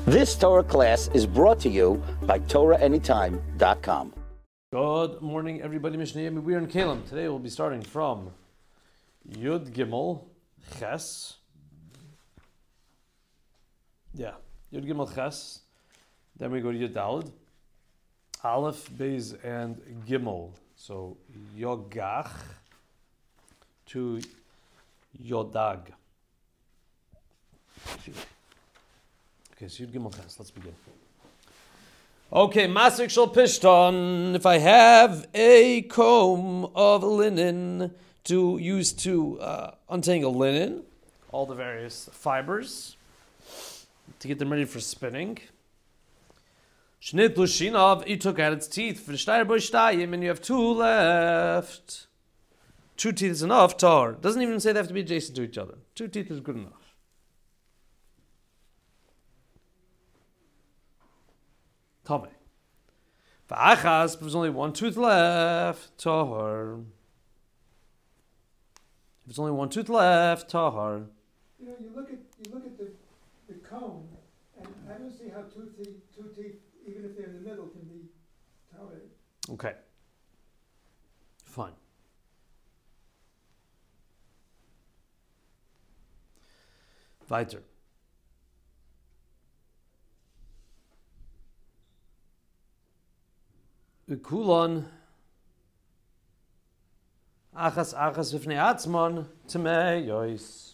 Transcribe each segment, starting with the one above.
This Torah class is brought to you by TorahAnytime.com. Good morning, everybody. Mishnah Yemi. We are in Kalim. Today we'll be starting from Yud Gimel Ches. Yud Gimel Ches. Then we go to Yud Daled. Aleph, Beis, and Gimel. So Yogach to Yodag. Okay, so Yud Gimel Ches. Let's begin. Okay, Masik Shal Pishton. If I have a comb of linen to use to untangle linen, all the various fibers, to get them ready for spinning. Shnit Lushinov, he took out its teeth for the Shtayr Boishtayim, and you have two left. 2 teeth is enough, tar. Doesn't even say they have to be adjacent to each other. 2 teeth is good enough. Tame. V'achas, if there's only 1 tooth left, tahar. If there's only 1 tooth left, tahar. You know, you look at the cone, and I don't see how two teeth, even if they're in the middle, can be tolerated. Okay. Fine. Weiter. Kulon achas v'fnei atzmon tamei yois.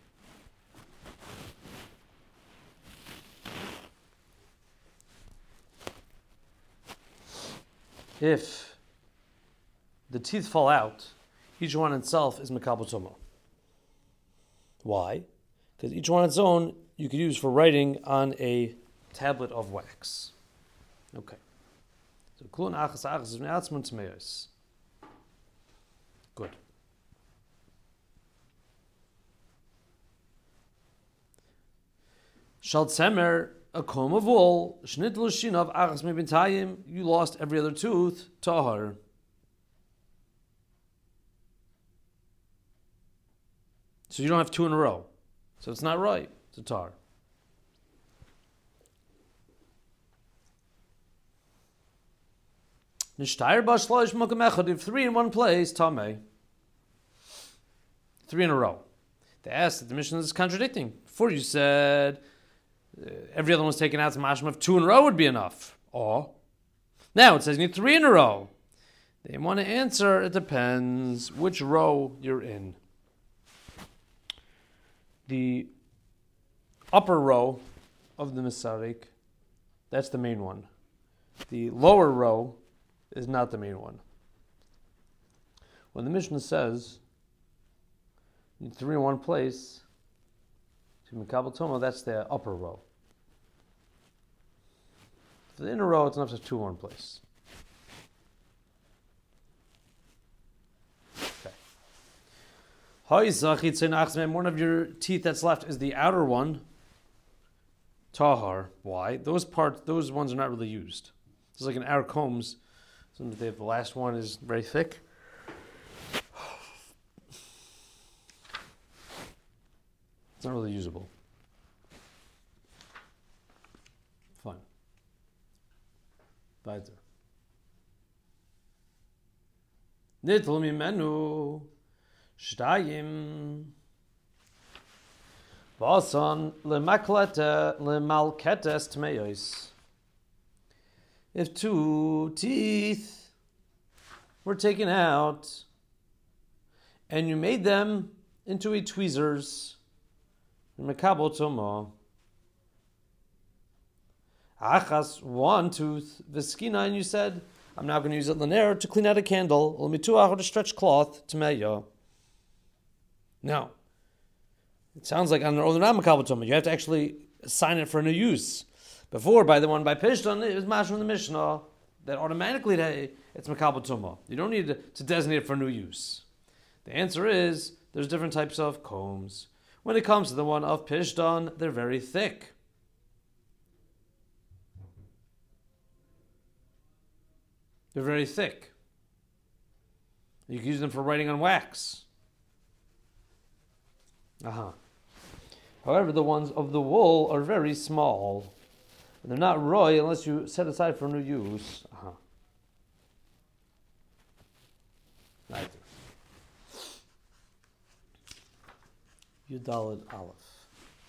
If the teeth fall out, each one itself is mekabel tumah. Why? Because each one on its own you could use for writing on a tablet of wax. Okay. So kulon achas v'fnei atzmon tamei yois. Good. Shal tzemer, a comb of wool, shnit l'shinav achas mebintayim, you lost every other tooth, tahar. So you don't have 2 in a row. So it's not right. It's a tar. Nishtayr b'shloish mokem echad, if 3 in one place, tamei. 3 in a row. They asked that the Mishnah is contradicting. Before you said every other one's taken out, to mashma of 2 in a row would be enough. Or now it says you need 3 in a row. They want to answer, it depends which row you're in. The upper row of the Misarik, that's the main one. The lower row is not the main one. When the Mishnah says you need 3 in one place, to Mekabel Tumah, that's the upper row. For the inner row, it's enough to have 2 in one place. Okay. One of your teeth that's left is the outer one. Tahar. Why? Those ones are not really used. It's like in our combs. Sometimes the last one is very thick. It's not really usable. Fine. Weiter. Nitl mimenu shtayim vasan lemalketes tmeyos. If 2 teeth were taken out and you made them into a tweezers, mekabel tumah. Achas, 1 tooth, v'skina, and you said, I'm now going to use it linear to clean out a candle, or mituach, or to stretch cloth, tameya. Now, it sounds like on the other not mekabel tumah. You have to actually assign it for a new use. Before, by Pishton, it was mash from the Mishnah that automatically it's mekabel tumah. You don't need to designate it for new use. The answer is there's different types of combs. When it comes to the one of Pishton, they're very thick. They're very thick. You can use them for writing on wax. However, the ones of the wool are very small. And they're not roy unless you set aside for new use. Right. Yudalid Aleph.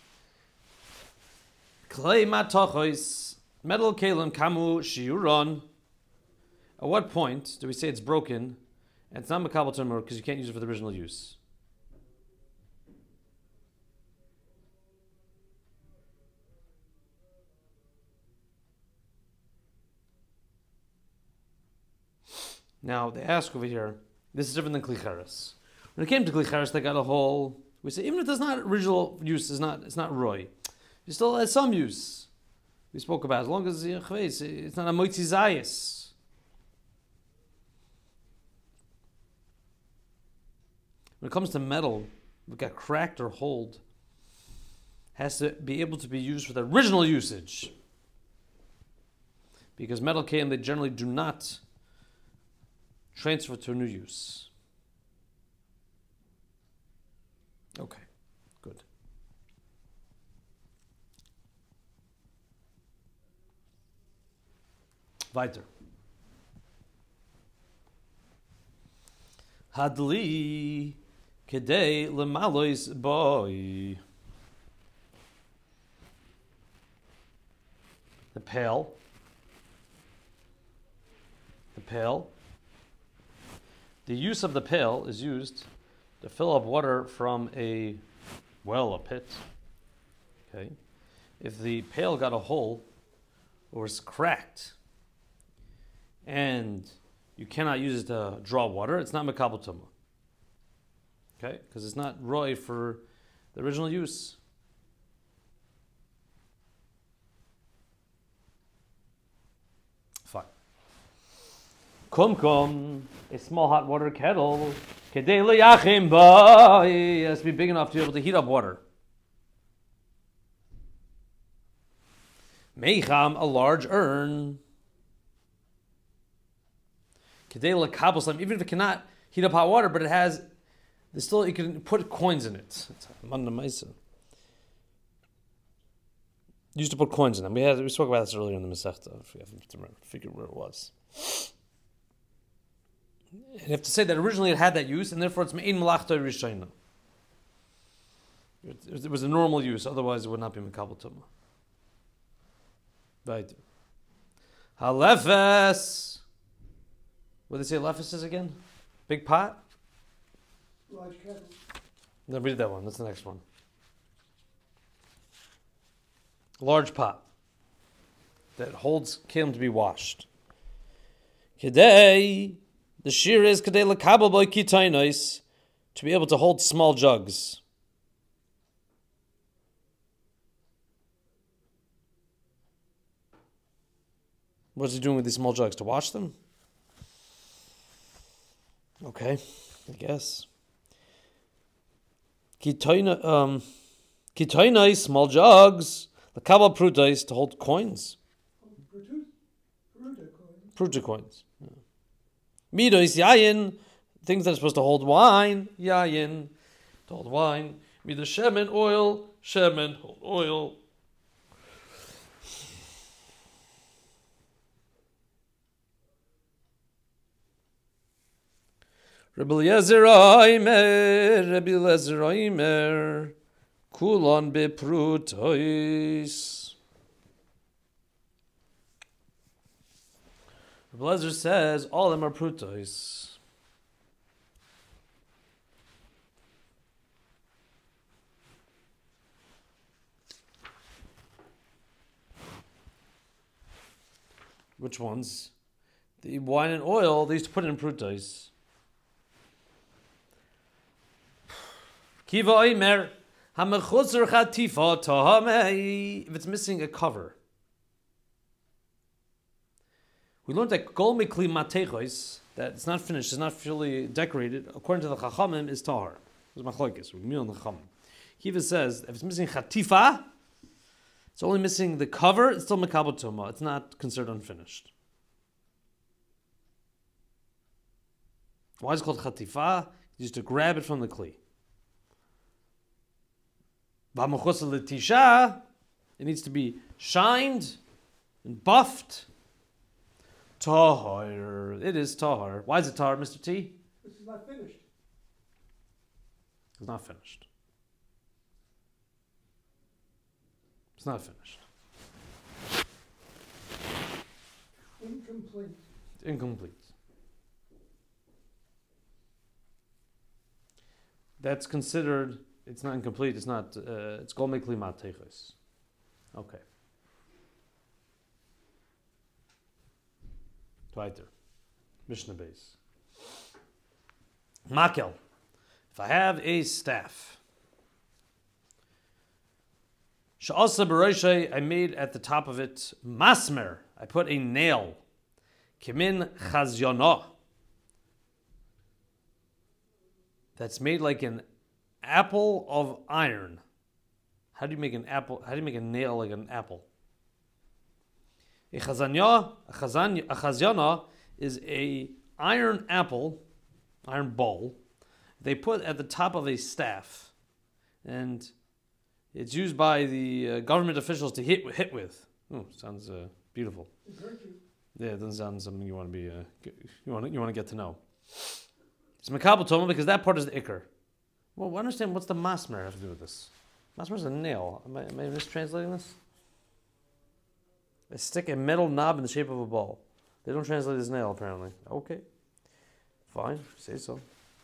Klei matochois, metal kalim kamu shiuron. At what point do we say it's broken and it's not makabel tumor because you can't use it for the original use? Now they ask over here, this is different than klicheres. When it came to klicheres, they got a whole. We say even if it's not original use, it's not roy. It still has some use. We spoke about as long as it's not a moitzi zayis. When it comes to metal, it got cracked or holed, has to be able to be used for the original usage. Because metal kalim, they generally do not transfer to a new use. Okay, good. Weiter. Hadli kedei lemalois boy. The pail. The use of the pail is used to fill up water from a well, a pit. Okay. If the pail got a hole or is cracked and you cannot use it to draw water, it's not makabel tumah. Okay? Because it's not roy for the original use. Fine. Kumkum, a small hot water kettle, kedei liyachim ba, it has to be big enough to be able to heat up water. Meicham, a large urn. Kedei lekabel slam, even if it cannot heat up hot water, but it has, you can put coins in it. It's Manda Maisa. Used to put coins in them. We spoke about this earlier in the Masechta. If you have to figure where it was. And you have to say that originally it had that use, and therefore it's me'in malachta rishayna. It was a normal use, otherwise it would not be makabel tumah. Right. Halefes. What did they say lefes is again? Big pot? Large kettle. No, read that one. That's the next one. Large pot that holds kelim to be washed. Kedei, the shear is kedei lekabel boy kitainos, to be able to hold small jugs. What's he doing with these small jugs? To wash them? Okay, I guess. Kitainos, small jugs. The kabel prutais, to hold coins. Pruta coins. Midos yayin, things that are supposed to hold wine. Yayin, to hold wine. Midos shemen, oil. Shemen, hold oil. Rabbi Eliezer Oimer, kulon beprutois. Rabbi Eliezer says all of them are prutois. Which ones? The wine and oil, they used to put it in prutois. Kiva Oimer, hamechutzer chatifa tahamei. If it's missing a cover. We learned that kol mikli matechos, that it's not finished, it's not fully decorated, according to the Chachamim, is tahar. It's machlokes. We mean on the Chachamim. Kiva says if it's missing chatifa, it's only missing the cover. It's still makabel tumah. It's not considered unfinished. Why is it called chatifa? You used to grab it from the kli. It needs to be shined and buffed, tahar. It is tahar. Why is it tahar, Mr. T? This is not finished. It's not finished. It's not finished. Incomplete. It's incomplete. That's considered, it's not incomplete, it's not, it's gomei kli matechos. Okay. Weiter. Mishnah base. Makel. If I have a staff, Sha'asa b'roshei, I made at the top of it masmer. I put a nail. Kimin chazyonah. That's made like an apple of iron. How do you make an apple? How do you make a nail like an apple? A chazyana is a iron apple, iron ball. They put at the top of a staff, and it's used by the government officials to hit with. Oh, sounds beautiful. Yeah, it doesn't sound something you want to be. You want to get to know. It's Makabel Toma because that part is the Iker. Well, I understand what's the Masmer have to do with this. Masmer is a nail. Am I mistranslating this? They stick a metal knob in the shape of a ball. They don't translate as nail apparently. Okay, fine, say so.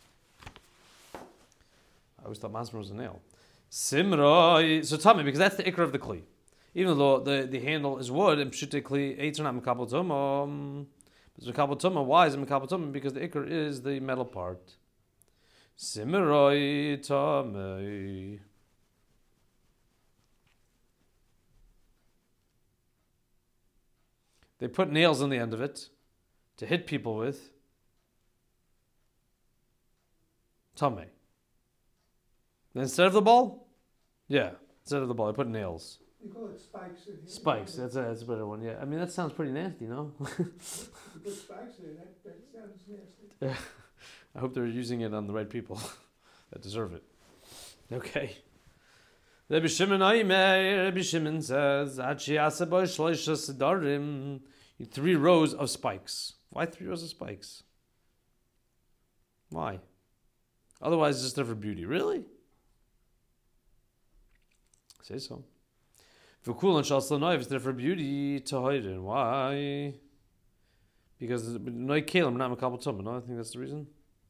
I always thought Masmer was a nail. Simra. So tell me, because that's the Iker of the Kli. Even though the handle is wood and Pshute Kli, eights are not Makabel Toma. It's Makabel Toma. Why is it Makabel Toma? Because the Iker is the metal part. Simiroi Tomei. They put nails on the end of it to hit people with. Tomei. Instead of the ball? Yeah, instead of the ball, they put nails. You call it spikes. Spikes, that's a better one, yeah. I mean, that sounds pretty nasty, no? You put spikes in it, that sounds nasty. I hope they're using it on the right people that deserve it. Okay. Rabbi Shimon says, 3 rows of spikes. Why 3 rows of spikes? Why? Otherwise, it's just there for beauty. Really? Say so. V'kulan shal slanoiv is there for beauty to hide in. Why? Because no kalim not makabel tuma. No, I think that's the reason.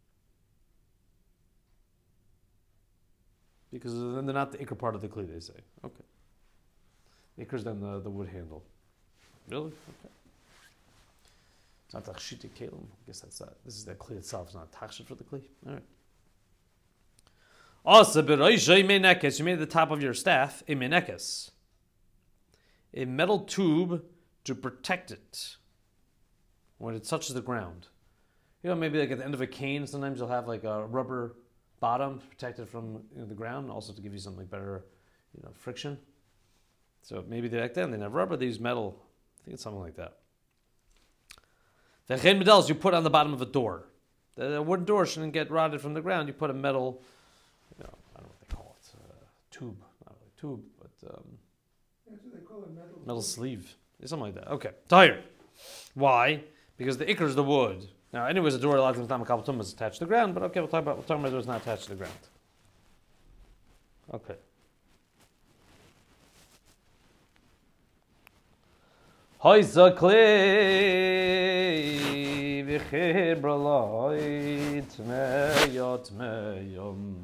Because then they're not the ikr part of the kli. They say okay. The ikr is then the wood handle. Really? Okay. It's not tachshit kalim. I guess that's that. This is the kli itself. It's not tachshit for the kli. All right. Also, you made the top of your staff a menekes, a metal tube to protect it when it touches the ground. You know, maybe like at the end of a cane, sometimes you'll have like a rubber bottom to protect it from the ground, also to give you some like better, friction. So maybe back then they didn't have rubber; they used metal. I think it's something like that. The chen medals you put on the bottom of a door. The wooden door shouldn't get rotted from the ground. You put a metal. I don't know what they call it, tube, not really tube, but That's what they call a metal sleeve, something like that. Okay, tired. Why? Because the ikr is the wood. Now, anyways, the door a lot of times not makabel tuma is attached to the ground, but okay, we'll talk about the door is not attached to the ground. Okay. Hoysa klei v'chir braloi tmeyot meyom.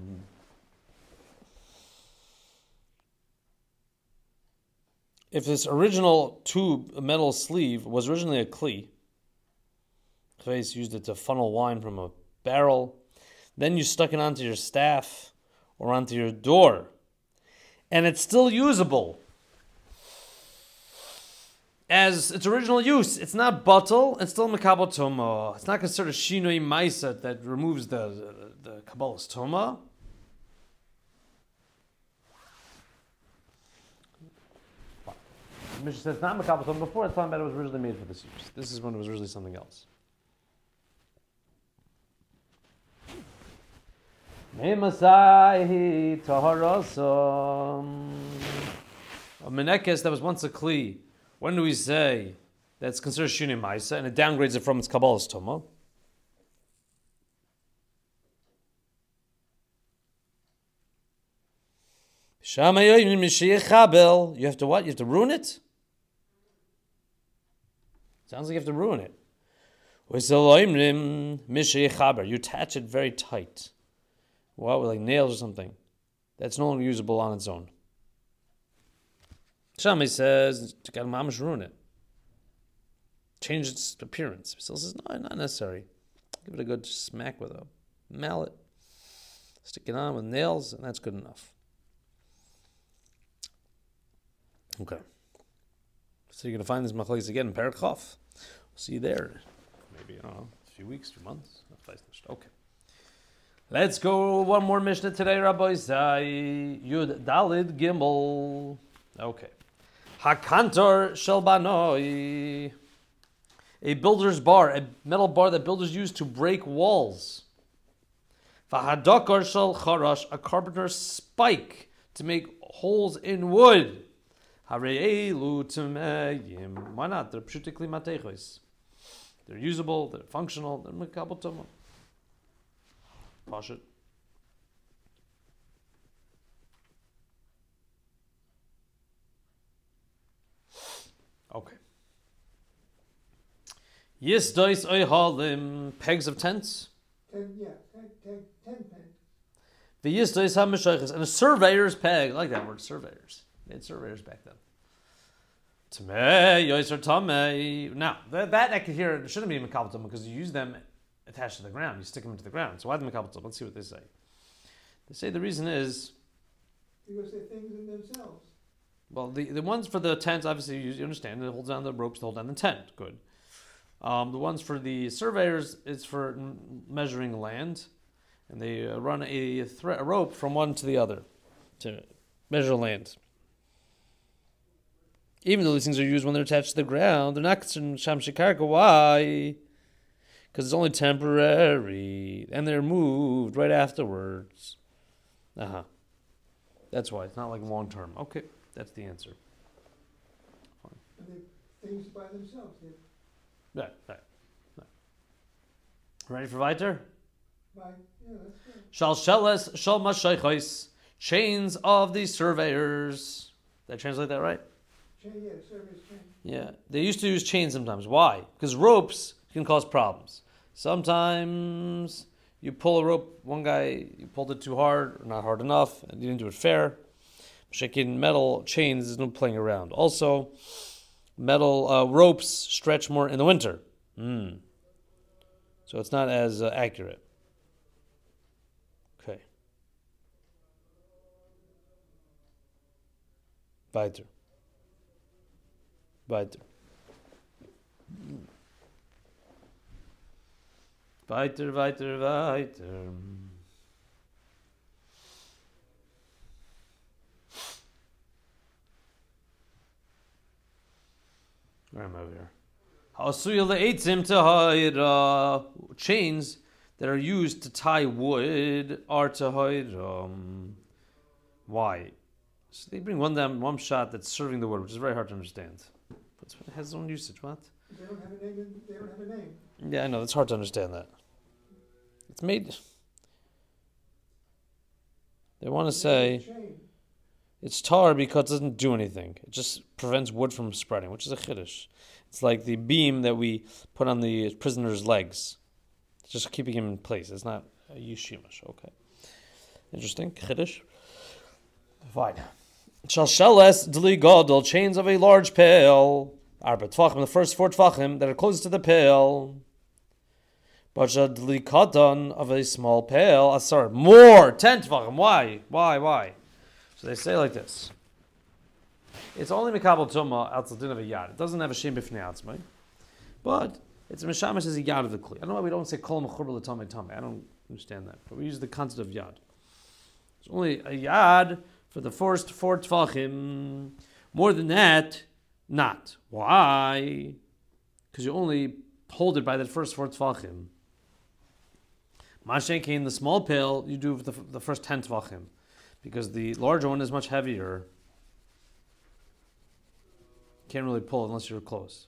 If this original tube, a metal sleeve, was originally a kli, Chveis used it to funnel wine from a barrel, then you stuck it onto your staff or onto your door, and it's still usable as its original use. It's not batal, it's still makabel tuma. It's not considered shinoi maisa that removes the kabbalas tuma. The Mishnah says not makabel tuma. Before it's talking about it was originally made for this use. This is when it was originally something else. A menekes that was once a kli When do we say that's considered Shuni Maisa and it downgrades it from its Kabbalah's Tuma? You have to what? You have to ruin it? Sounds like you have to ruin it. You attach it very tight. What, with like nails or something? That's no longer usable on its own. Shammai says, you got to mamish ruin it. Change its appearance. He still says, no, not necessary. Give it a good smack with a mallet. Stick it on with nails, and that's good enough. Okay. So you're going to find this machlokes again in Perek Chof. We'll see you there. Maybe, I don't know, a few weeks, 2 months. Okay. Let's go one more Mishnah today, Rabbi Zai. Yud Dalid Gimel. Okay. Hakantor Shel Banoi. A builder's bar, a metal bar that builders use to break walls. Vahadokar Shel Charash, a carpenter's spike to make holes in wood. Hareelu Tumeyim. Why not? They're pshutikli matechos. They're usable, they're functional, they're mekabel tumah. Pashut. Okay. Yisdois oihalim, pegs of tents. 10 pence. The yisdois ha-meshayches, and a surveyor's peg. I like that word, surveyors. They had surveyors back then. Tamei, yoiser tamei. Now, that I could hear, it shouldn't be mekabel tumah because you use them attached to the ground. You stick them into the ground. So why the mekabel tumah? Let's see what they say. They say the reason is Because they're things in themselves. well, the ones for the tents, obviously, you understand, it holds down the ropes to hold down the tent. Good. The ones for the surveyors, it's for measuring land, and they run a rope from one to the other to measure land. Even though these things are used when they're attached to the ground, they're not considered sham shikarka. Why? Because it's only temporary, and they're moved right afterwards. That's why. It's not like long term. Okay, that's the answer. And they're things by themselves. Right. Ready for weiter? That's good. Shal sheles shal mashaychos, chains of the surveyors. Did I translate that right? Service chain. Yeah. They used to use chains sometimes. Why? Because ropes can cause problems. Sometimes you pull a rope, one guy, you pulled it too hard, or not hard enough, and you didn't do it fair. Shaking metal chains, there's no playing around. Also, metal ropes stretch more in the winter. So it's not as accurate. Okay. Weiter. Weiter. Where am I over here? Chains that are used to tie wood are tahir. Why? So they bring one shot that's serving the wood, which is very hard to understand. But it has its own usage. What? They don't have a name. Yeah, I know. It's hard to understand that. It's made. They want to say it's tar because it doesn't do anything. It just prevents wood from spreading, which is a chiddush. It's like the beam that we put on the prisoner's legs. It's just keeping him in place. It's not a yishimash. Okay. Interesting. Chiddush. Fine. Shalsheles dli gadol, chains of a large pail. Arba tvachim, the first 4 tvachim that are closest to the pail. Bacha dli katan, of a small pail. More 10 tvachim. Why? So they say like this. It's only mekabel tumah al tzadin of a yad. It doesn't have a shem b'fnei atzmai, but it's a meshamash as a yad of the kli. I don't know why we don't say kol mechubel l'tamei tamei. I don't understand that, but we use the concept of yad. It's only a yad for the first 4 tvachim. More than that, not. Why? Because you only hold it by that first 4 tvachim. Mashenki in the small pail, you do the first 10 tvachim, because the larger one is much heavier. Can't really pull unless you're close.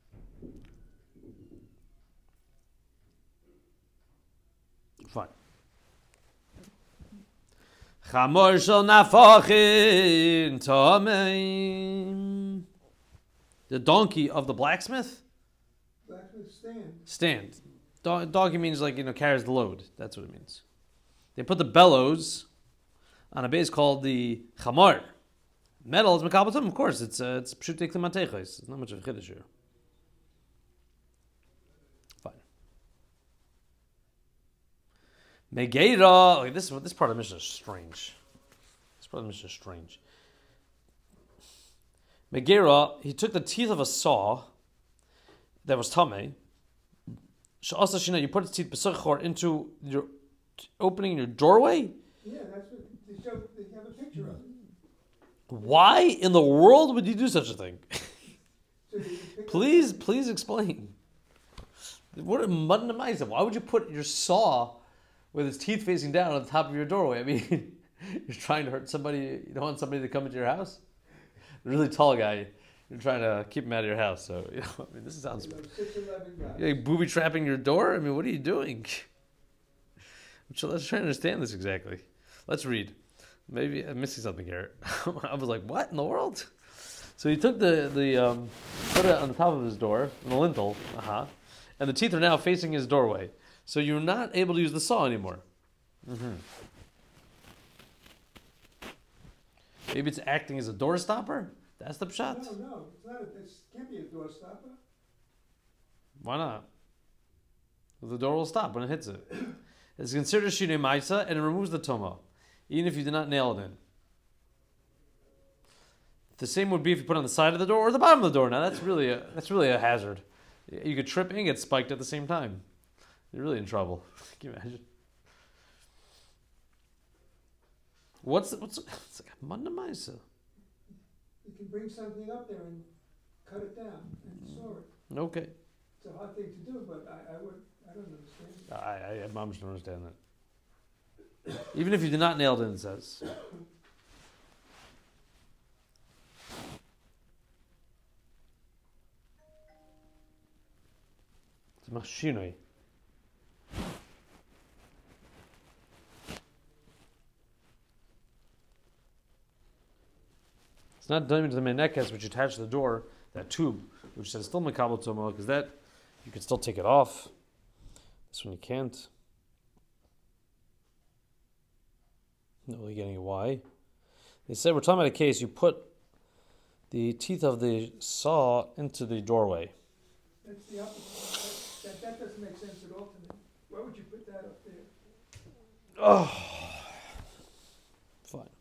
Fine. Chamor shel nafachin tamei. The donkey of the blacksmith? Blacksmith stand. Stand. Donkey means carries the load. That's what it means. They put the bellows on a base called the chamor. Metal is mekabatum, of course. It's pshutik limatechos. It's not much of a chiddush here. Fine. Megeira. This part of the Mishnah is strange. This part of the Mishnah is strange. Megeira, he took the teeth of a saw that was tamei. She'asa shina, you put its teeth besachor into your opening in your doorway. Yeah, that's what they show. They have a picture of it. Why in the world would you do such a thing? So Please explain. What a mutton amazing. Why would you put your saw with its teeth facing down on the top of your doorway? I mean, you're trying to hurt somebody. You don't want somebody to come into your house. A really tall guy. You're trying to keep him out of your house. So, this sounds... 6'11" guy. You're booby trapping your door? I mean, what are you doing? Let's try to understand this exactly. Let's read. Maybe I'm missing something here. I was like, what in the world? So he took the put it on the top of his door, on the lintel, and the teeth are now facing his doorway. So you're not able to use the saw anymore. Maybe it's acting as a door stopper? That's the pshat? No, it's not. This can't be a door stopper. Why not? Well, the door will stop when it hits it. It's considered shinei ma'isa, and it removes the toma, even if you did not nail it in. The same would be if you put it on the side of the door or the bottom of the door. Now that's really a hazard. You could trip and get spiked at the same time. You're really in trouble. Can you imagine? It's like a manda ma'isa. You can bring something up there and cut it down and store it. Okay. It's a hard thing to do, but I don't understand. I don't understand that. Even if you did not nail it in, it says. It's machinery. It's not done into the menekes, which you attach to the door, that tube, which says still mekabel tomo, because that you can still take it off. This one you can't. Not really getting why. They said we're talking about a case you put the teeth of the saw into the doorway. That's the opposite. That doesn't make sense at all to me. Why would you put that up there? Oh, fine.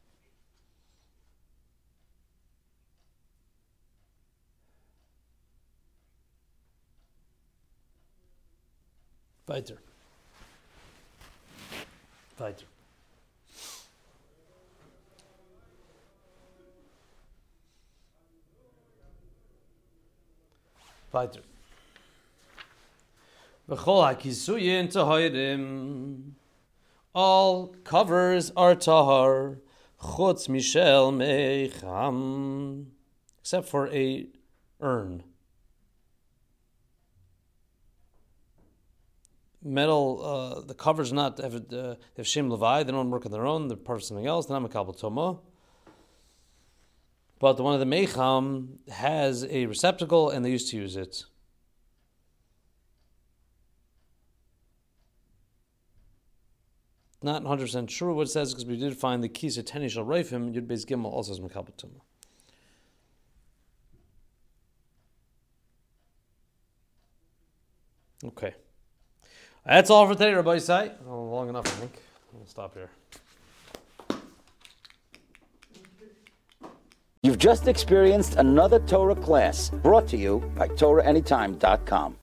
Weiter. All covers are tahar, chutz mishel meicham, except for a urn. Metal, the covers not have shem levai. They don't work on their own. They're part of something else. They're not mekabel toma. But the one of the meicham has a receptacle, and they used to use it. Not 100% sure what it says, because we did find the kisa teni shel reifim Yud Beis Gimel also is mekabel toma. Okay. That's all for today, Rabbi Isai. Long enough, I think. We'll stop here. You've just experienced another Torah class brought to you by TorahAnytime.com.